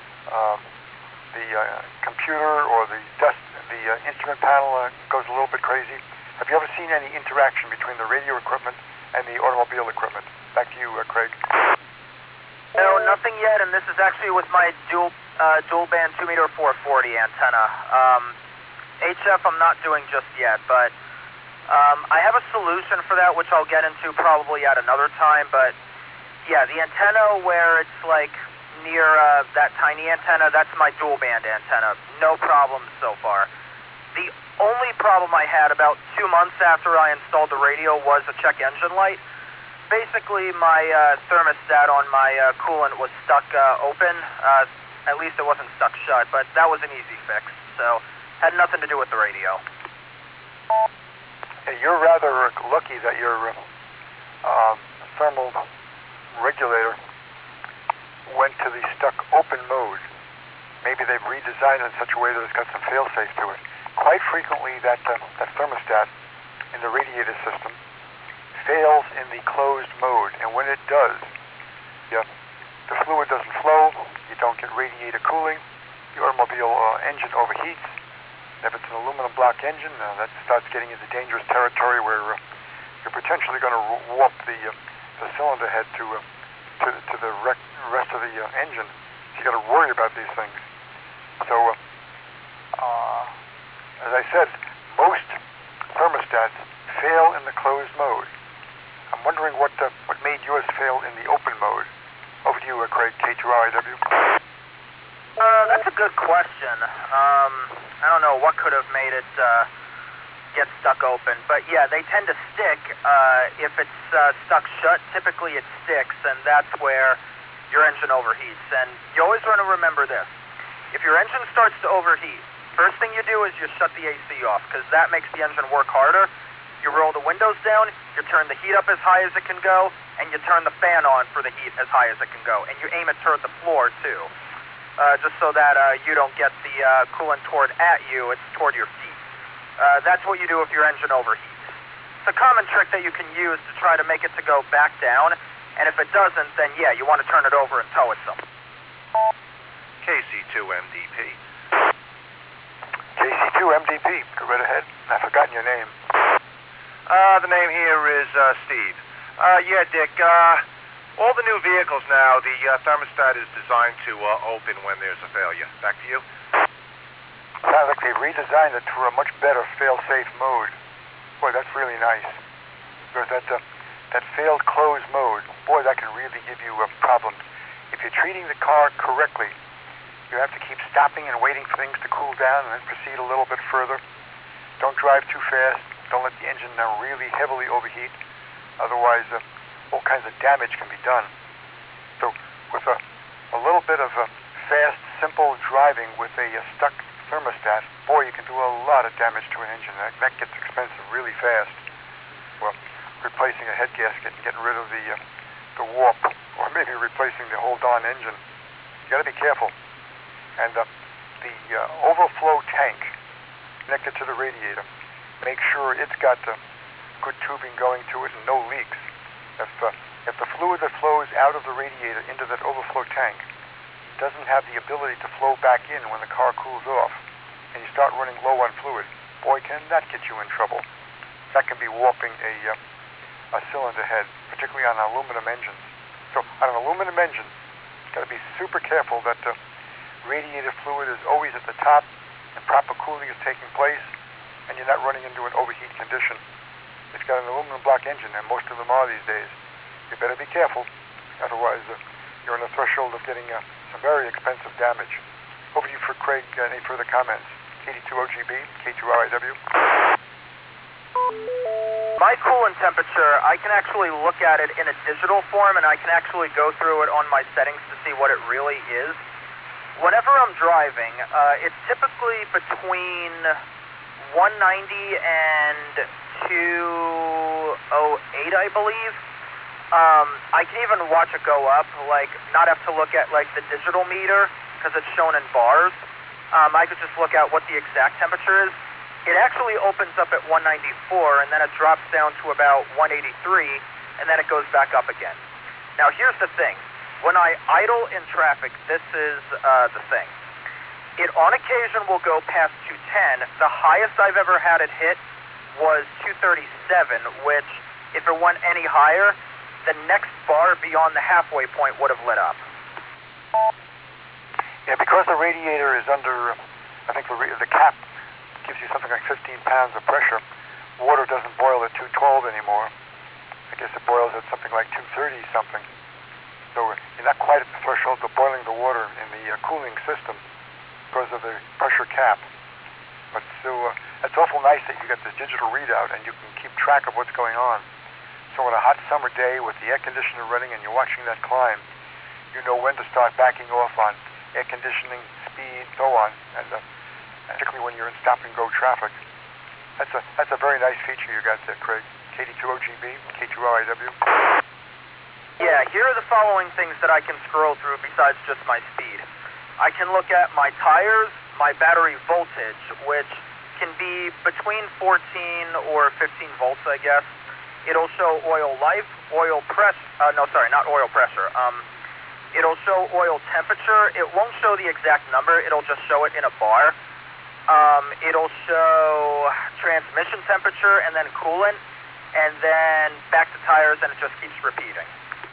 computer or the instrument panel goes a little bit crazy? Have you ever seen any interaction between the radio equipment and the automobile equipment? Back to you, Craig. No, nothing yet, and this is actually with my dual band 2-meter 440 antenna. HF I'm not doing just yet, but I have a solution for that, which I'll get into probably at another time. But yeah, the antenna where it's like near that tiny antenna, that's my dual band antenna. No problem so far. The only problem I had about 2 months after I installed the radio was a check engine light. Basically, my thermostat on my coolant was stuck open. At least it wasn't stuck shut, but that was an easy fix. So, had nothing to do with the radio. Hey, you're rather lucky that your thermal regulator went to the stuck open mode. Maybe they've redesigned it in such a way that it's got some fail-safe to it. Quite frequently, that thermostat in the radiator system fails in the closed mode, and when it does, the fluid doesn't flow, you don't get radiator cooling, the automobile engine overheats. If it's an aluminum block engine, that starts getting into dangerous territory where you're potentially going to warp the cylinder head to the rest of the engine. So you got to worry about these things. So, as I said, most thermostats fail in the closed mode. I'm wondering what made yours fail in the open mode. Over to you, Craig, K2RIW. That's a good question. I don't know what could have made it get stuck open, but yeah, they tend to stick. If it's stuck shut, typically it sticks, and that's where your engine overheats. And you always want to remember this. If your engine starts to overheat, first thing you do is you shut the AC off, because that makes the engine work harder. You roll the windows down, you turn the heat up as high as it can go, and you turn the fan on for the heat as high as it can go. And you aim it toward the floor, too. Just so that you don't get the coolant toward at you, it's toward your feet. That's what you do if your engine overheats. It's a common trick that you can use to try to make it to go back down, and if it doesn't, then yeah, you want to turn it over and tow it some. KC2MDP. KC2MDP, go right ahead. I've forgotten your name. The name here is Steve. Yeah, Dick, all the new vehicles now, the thermostat is designed to open when there's a failure. Back to you. Sounds like they've redesigned it for a much better fail-safe mode. Boy, that's really nice. Because that failed closed mode, boy, that can really give you problems. If you're treating the car correctly, you have to keep stopping and waiting for things to cool down and then proceed a little bit further. Don't drive too fast. Don't let the engine really heavily overheat. Otherwise, all kinds of damage can be done. So with a little bit of fast, simple driving with a stuck thermostat, boy, you can do a lot of damage to an engine. That gets expensive really fast. Well, replacing a head gasket and getting rid of the warp, or maybe replacing the whole darn engine. You got to be careful. And the overflow tank connected to the radiator, make sure it's got good tubing going to it and no leaks. If the fluid that flows out of the radiator into that overflow tank doesn't have the ability to flow back in when the car cools off, and you start running low on fluid, boy, can that get you in trouble. That can be warping a cylinder head, particularly on aluminum engines. So on an aluminum engine, you've got to be super careful that the radiator fluid is always at the top and proper cooling is taking place, and you're not running into an overheat condition. It's got an aluminum block engine, and most of them are these days. You better be careful, otherwise you're on the threshold of getting some very expensive damage. Over to you for Craig. Any further comments? 82OGB, K2RIW. My coolant temperature, I can actually look at it in a digital form, and I can actually go through it on my settings to see what it really is. Whenever I'm driving, it's typically between 190 and 208, I believe. I can even watch it go up, like not have to look at like the digital meter because it's shown in bars. I could just look at what the exact temperature is. It actually opens up at 194 and then it drops down to about 183 and then it goes back up again. Now here's the thing. When I idle in traffic, this is the thing. It on occasion will go past 210. The highest I've ever had it hit was 237, which if it went any higher, the next bar beyond the halfway point would have lit up. Yeah, because the radiator is under, I think the cap gives you something like 15 pounds of pressure. Water doesn't boil at 212 anymore. I guess it boils at something like 230 something. So you're not quite at the threshold of boiling the water in the cooling system because of the pressure cap. But so it's awful nice that you get this digital readout and you can keep track of what's going on. So on a hot summer day with the air conditioner running and you're watching that climb, you know when to start backing off on air conditioning, speed, so on, and particularly when you're in stop-and-go traffic. That's a very nice feature you got there, Craig. KD2OGB, K2RIW. Yeah, here are the following things that I can scroll through besides just my speed. I can look at my tires, my battery voltage, which can be between 14 or 15 volts, I guess. It'll show oil life, oil pressure, not oil pressure. It'll show oil temperature. It won't show the exact number. It'll just show it in a bar. It'll show transmission temperature and then coolant, and then back to tires, and it just keeps repeating.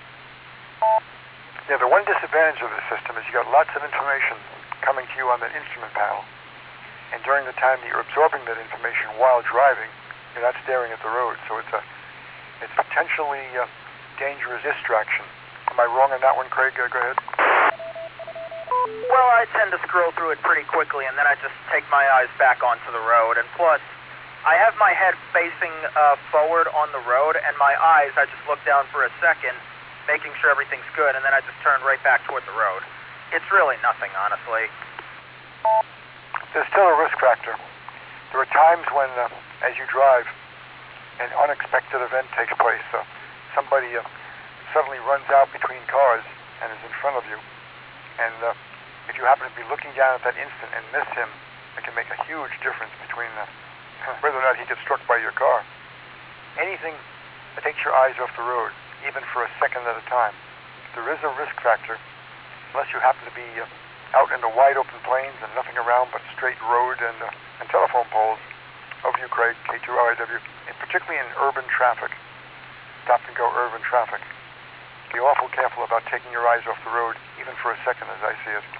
Yeah, the one disadvantage of the system is you got lots of information coming to you on that instrument panel. And during the time that you're absorbing that information while driving, you're not staring at the road. So it's potentially dangerous distraction. Am I wrong on that one, Craig? Go ahead. Well, I tend to scroll through it pretty quickly, and then I just take my eyes back onto the road. And plus, I have my head facing forward on the road, and my eyes, I just look down for a second, making sure everything's good, and then I just turn right back toward the road. It's really nothing, honestly. There's still a risk factor. There are times when, as you drive, an unexpected event takes place. Somebody suddenly runs out between cars and is in front of you. And if you happen to be looking down at that instant and miss him, it can make a huge difference between whether or not he gets struck by your car. Anything that takes your eyes off the road, even for a second at a time, there is a risk factor, unless you happen to be out in the wide open plains and nothing around but straight road and telephone poles. Over to you, Craig, K2RIW, and particularly in urban traffic, stop-and-go urban traffic. Be awful careful about taking your eyes off the road, even for a second, as I see it.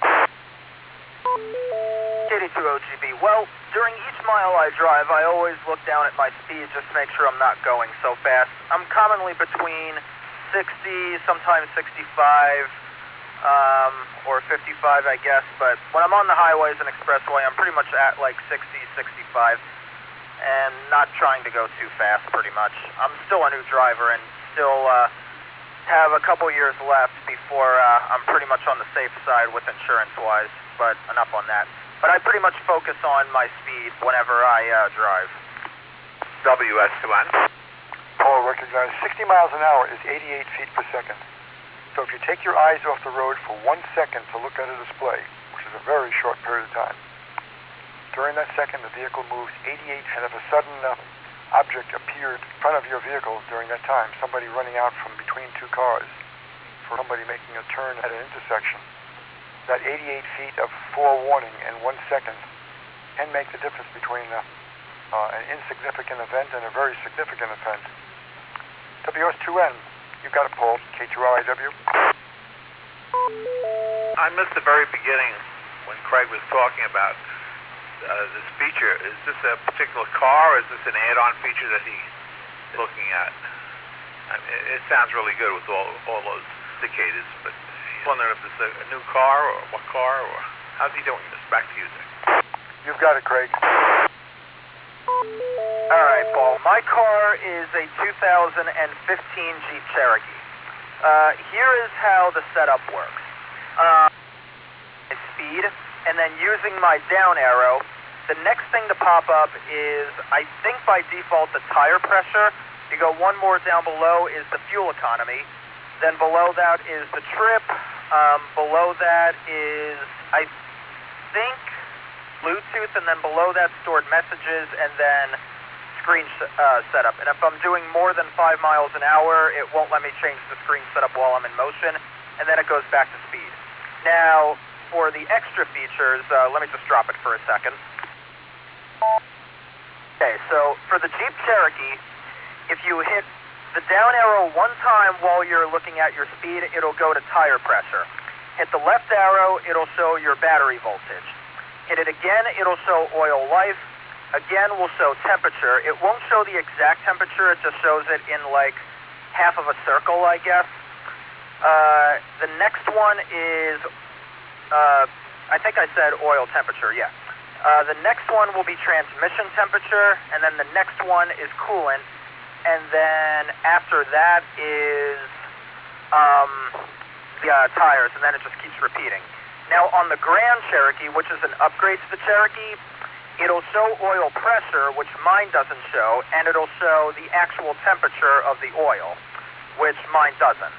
KD2OGB. Well, during each mile I drive, I always look down at my speed just to make sure I'm not going so fast. I'm commonly between 60, sometimes 65, or 55, I guess. But when I'm on the highways and expressway, I'm pretty much at like 60, 65, and not trying to go too fast, pretty much. I'm still a new driver and still have a couple years left before I'm pretty much on the safe side with insurance-wise, but enough on that. But I pretty much focus on my speed whenever I drive. WS2N. Paul recognized 60 miles an hour is 88 feet per second. So if you take your eyes off the road for 1 second to look at a display, which is a very short period of time, during that second the vehicle moves 88, and if a sudden object appeared in front of your vehicle during that time, somebody running out from between two cars, for somebody making a turn at an intersection, that 88 feet of forewarning in 1 second can make the difference between an insignificant event and a very significant event. WS2N, you got it, Paul. K2RIW. I missed the very beginning when Craig was talking about this feature. Is this a particular car, or is this an add-on feature that he's looking at? I mean, it sounds really good with all those indicators, but he's wondering if it's a new car, or what car, or how's he doing this? Back to you, Dick. You've got it, Craig. All right, Paul. My car is a 2015 Jeep Cherokee. Here is how the setup works. Speed, and then using my down arrow, the next thing to pop up is, I think by default, the tire pressure. You go one more down below is the fuel economy. Then below that is the trip. Below that is, I think, Bluetooth, and then below that stored messages, and then screen setup. And if I'm doing more than 5 miles an hour, it won't let me change the screen setup while I'm in motion, and then it goes back to speed. Now, for the extra features, let me just drop it for a second. Okay, so for the Jeep Cherokee, if you hit the down arrow one time while you're looking at your speed, it'll go to tire pressure. Hit the left arrow, it'll show your battery voltage. Hit it again, it'll show oil life. Again, will show temperature. It won't show the exact temperature, it just shows it in like half of a circle, I guess. The next one is, I think I said oil temperature, yeah. The next one will be transmission temperature, and then the next one is coolant, and then after that is the tires, and then it just keeps repeating. Now on the Grand Cherokee, which is an upgrade to the Cherokee, it'll show oil pressure, which mine doesn't show, and it'll show the actual temperature of the oil, which mine doesn't.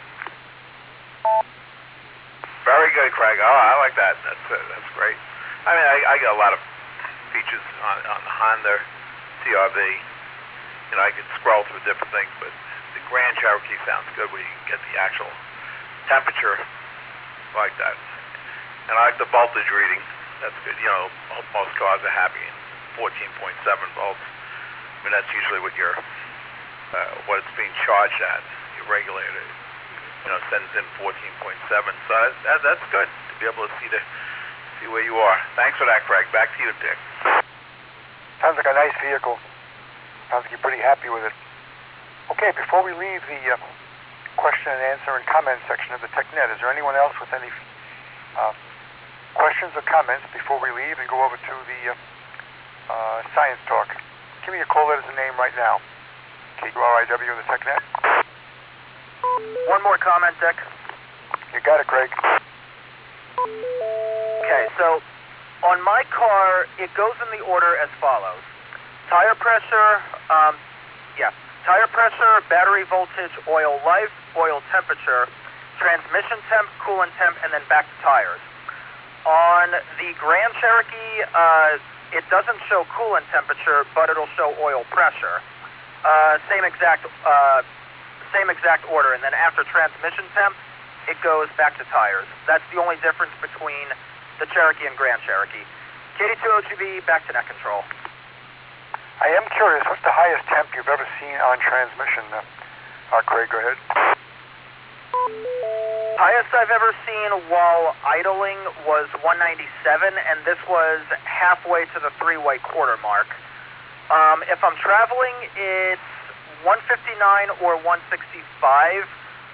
Very good, Craig. Oh, I like that. That's great. I mean, I got a lot of features on the Honda CR-V. You know, I can scroll through different things, but the Grand Cherokee sounds good where you can get the actual temperature like that. And I like the voltage reading. That's good. You know, most cars are happy in 14.7 volts. I mean, that's usually what your what it's being charged at. Your regulator, you know, sends in 14.7. So that's good to be able to see where you are. Thanks for that, Craig. Back to you, Dick. Sounds like a nice vehicle. Sounds like you're pretty happy with it. Okay, before we leave the question and answer and comment section of the TechNet, is there anyone else with any questions or comments before we leave and go over to the Science Talk? Give me a call letters and name right now. K2RIW in the TechNet. One more comment, Dick. You got it, Craig. Okay, so on my car, it goes in the order as follows. Tire pressure, tire pressure, battery voltage, oil life, oil temperature, transmission temp, coolant temp, and then back to tires. On the Grand Cherokee, it doesn't show coolant temperature, but it'll show oil pressure. Same exact order, and then after transmission temp, it goes back to tires. That's the only difference between the Cherokee and Grand Cherokee. KD2OGB, back to net control. I am curious, what's the highest temp you've ever seen on transmission? Craig, go ahead. Highest I've ever seen while idling was 197, and this was halfway to the 3-way quarter mark. If I'm traveling, it's 159 or 165,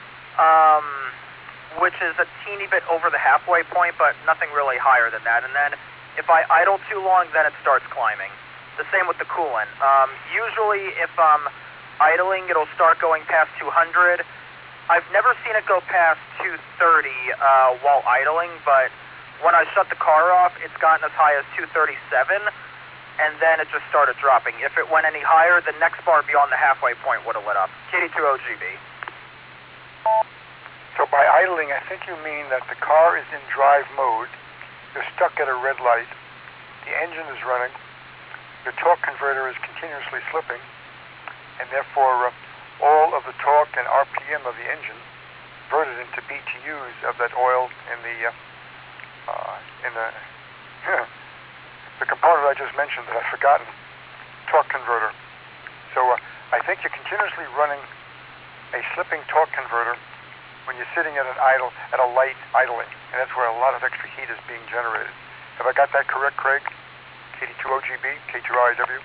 which is a teeny bit over the halfway point, but nothing really higher than that. And then if I idle too long, then it starts climbing. The same with the coolant. Usually if I'm idling, it'll start going past 200. I've never seen it go past 230 while idling, but when I shut the car off, it's gotten as high as 237, and then it just started dropping. If it went any higher, the next bar beyond the halfway point would have lit up. KD2OGB. So by idling, I think you mean that the car is in drive mode, you're stuck at a red light, the engine is running, your torque converter is continuously slipping, and therefore all of the torque and RPM of the engine converted into BTUs of that oil in the the component I just mentioned that I've forgotten, torque converter. So I think you're continuously running a slipping torque converter when you're sitting at an idle, at a light idling, and that's where a lot of extra heat is being generated. Have I got that correct, Craig? KD2OGB, K2RIW?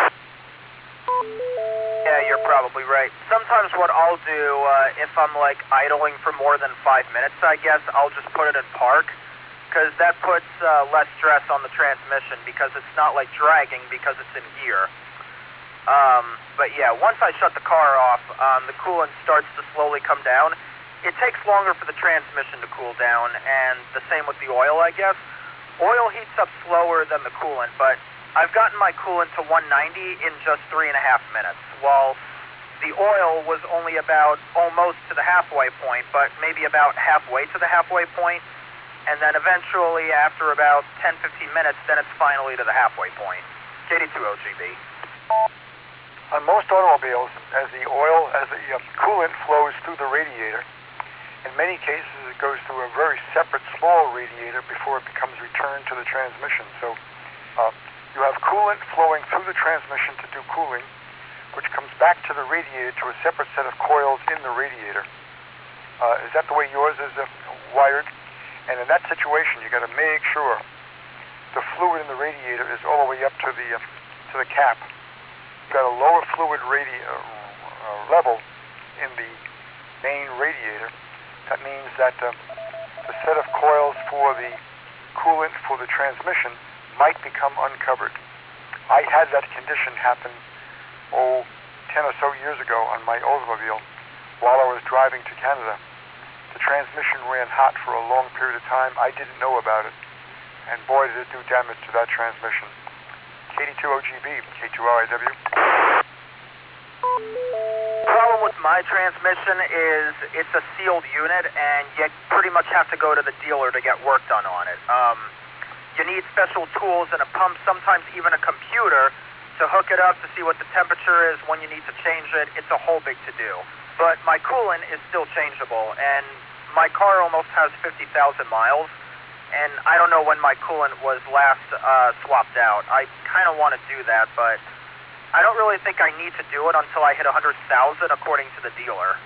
Yeah, you're probably right. Sometimes what I'll do, if I'm like idling for more than 5 minutes, I guess, I'll just put it in park, because that puts less stress on the transmission, because it's not like dragging because it's in gear. But yeah, once I shut the car off, the coolant starts to slowly come down. It takes longer for the transmission to cool down, and the same with the oil, I guess. Oil heats up slower than the coolant, but I've gotten my coolant to 190 in just 3.5 minutes, while the oil was only about almost to the halfway point, but maybe about halfway to the halfway point, and then eventually, after about 10-15 minutes, then it's finally to the halfway point. KD2OGB. On most automobiles, as the coolant flows through the radiator, in many cases it goes through a very separate small radiator before it becomes returned to the transmission. So you have coolant flowing through the transmission to do cooling, which comes back to the radiator to a separate set of coils in the radiator. Is that the way yours is wired? And in that situation, you got to make sure the fluid in the radiator is all the way up to the cap. You've got a lower fluid level in the main radiator. That means that the set of coils for the coolant for the transmission might become uncovered. I had that condition happen, 10 or so years ago on my Oldsmobile while I was driving to Canada. The transmission ran hot for a long period of time. I didn't know about it, and boy, did it do damage to that transmission. KD2OGB, K2RIW. The problem with my transmission is it's a sealed unit, and you pretty much have to go to the dealer to get work done on it. You need special tools and a pump, sometimes even a computer, to hook it up to see what the temperature is when you need to change it. It's a whole big to-do. But my coolant is still changeable, and my car almost has 50,000 miles, and I don't know when my coolant was last swapped out. I kind of want to do that, but I don't really think I need to do it until I hit 100,000 according to the dealer.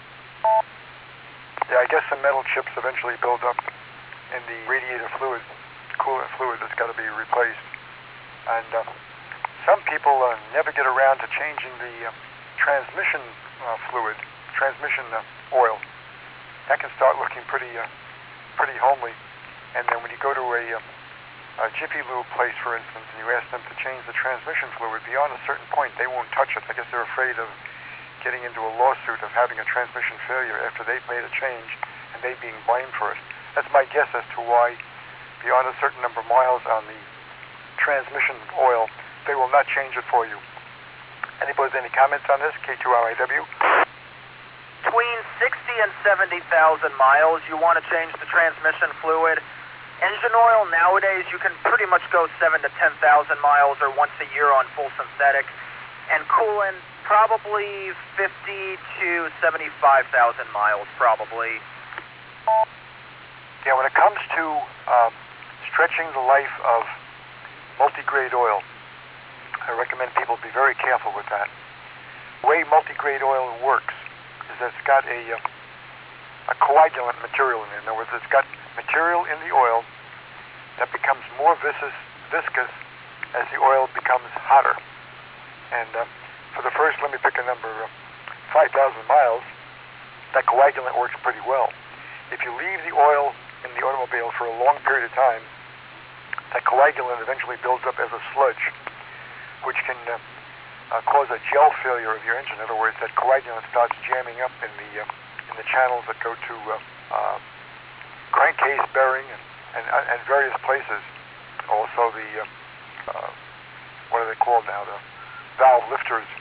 Yeah, I guess the metal chips eventually build up in the radiator fluid, coolant fluid that's got to be replaced. And some people never get around to changing the transmission fluid, transmission oil. That can start looking pretty homely. And then when you go to a Jiffy Lube place, for instance, and you ask them to change the transmission fluid, beyond a certain point, they won't touch it. I guess they're afraid of getting into a lawsuit of having a transmission failure after they've made a change and they being blamed for it. That's my guess as to why, beyond a certain number of miles on the transmission oil, they will not change it for you. Anybody, any comments on this? K2RIW? Between 60 and 70,000 miles, you want to change the transmission fluid. Engine oil nowadays, you can pretty much go 7,000 to 10,000 miles or once a year on full synthetic. And coolant, probably 50 to 75,000 miles, probably. Yeah, when it comes to stretching the life of multi-grade oil, I recommend people be very careful with that. The way multi-grade oil works is that it's got a coagulant material in it. In other words, it's got material in the oil that becomes more viscous as the oil becomes hotter. And for the first, let me pick a number, 5,000 miles, that coagulant works pretty well. If you leave the oil in the automobile for a long period of time, that coagulant eventually builds up as a sludge, which can cause a gel failure of your engine. In other words, that coagulant starts jamming up in in the channels that go to crankcase bearing and various places. Also the what are they called now? The valve lifters